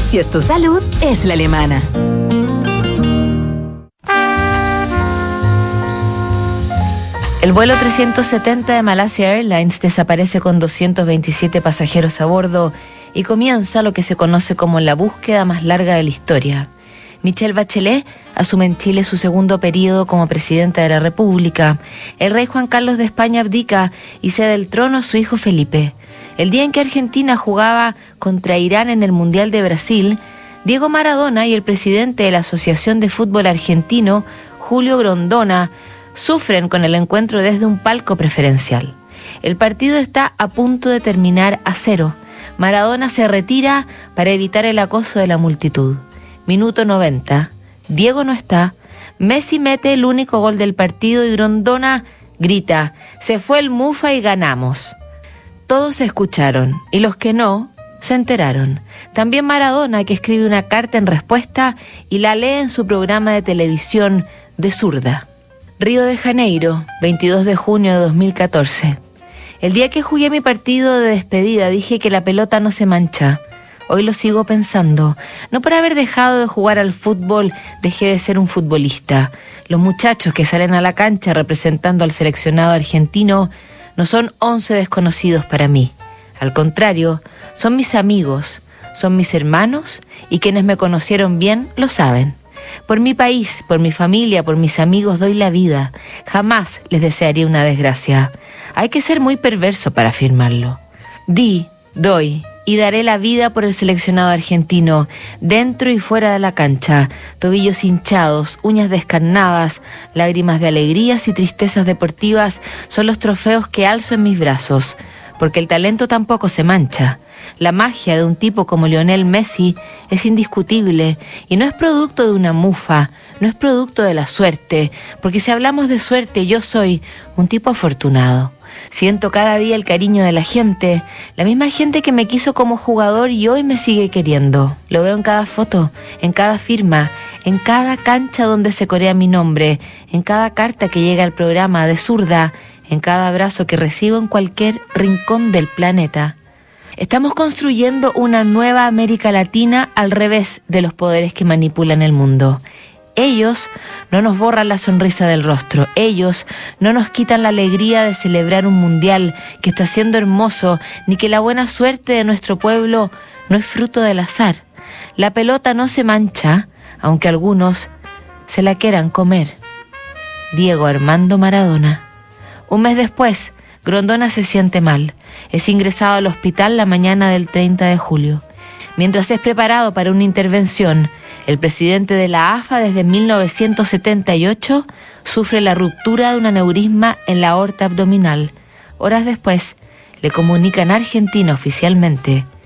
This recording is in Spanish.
Si es tu salud, es la alemana. El vuelo 370 de Malaysia Airlines desaparece con 227 pasajeros a bordo y comienza lo que se conoce como la búsqueda más larga de la historia. Michelle Bachelet asume en Chile su segundo periodo como presidenta de la República. El rey Juan Carlos de España abdica y cede el trono a su hijo Felipe. El día en que Argentina jugaba contra Irán en el Mundial de Brasil, Diego Maradona y el presidente de la Asociación de Fútbol Argentino, Julio Grondona, sufren con el encuentro desde un palco preferencial. El partido está a punto de terminar a 0. Maradona se retira para evitar el acoso de la multitud. Minuto 90. Diego no está. Messi mete el único gol del partido y Grondona grita: "Se fue el Mufa y ganamos". Todos se escucharon y los que no se enteraron. También Maradona, que escribe una carta en respuesta y la lee en su programa de televisión de zurda. Río de Janeiro, 22 de junio de 2014. El día que jugué mi partido de despedida dije que la pelota no se mancha. Hoy lo sigo pensando. No por haber dejado de jugar al fútbol dejé de ser un futbolista. Los muchachos que salen a la cancha representando al seleccionado argentino no son 11 desconocidos para mí. Al contrario, son mis amigos, son mis hermanos y quienes me conocieron bien lo saben. Por mi país, por mi familia, por mis amigos doy la vida. Jamás les desearía una desgracia. Hay que ser muy perverso para afirmarlo. Doy y daré la vida por el seleccionado argentino, dentro y fuera de la cancha. Tobillos hinchados, uñas descarnadas, lágrimas de alegrías y tristezas deportivas son los trofeos que alzo en mis brazos. Porque el talento tampoco se mancha. La magia de un tipo como Lionel Messi es indiscutible y no es producto de una mufa, no es producto de la suerte, porque si hablamos de suerte yo soy un tipo afortunado. Siento cada día el cariño de la gente, la misma gente que me quiso como jugador y hoy me sigue queriendo. Lo veo en cada foto, en cada firma, en cada cancha donde se corea mi nombre, en cada carta que llega al programa de zurda, en cada abrazo que recibo en cualquier rincón del planeta. Estamos construyendo una nueva América Latina al revés de los poderes que manipulan el mundo. Ellos no nos borran la sonrisa del rostro. Ellos no nos quitan la alegría de celebrar un mundial que está siendo hermoso, ni que la buena suerte de nuestro pueblo no es fruto del azar. La pelota no se mancha, aunque algunos se la quieran comer. Diego Armando Maradona. Un mes después, Grondona se siente mal. Es ingresado al hospital la mañana del 30 de julio. Mientras es preparado para una intervención, el presidente de la AFA desde 1978 sufre la ruptura de un aneurisma en la aorta abdominal. Horas después, le comunican a Argentina oficialmente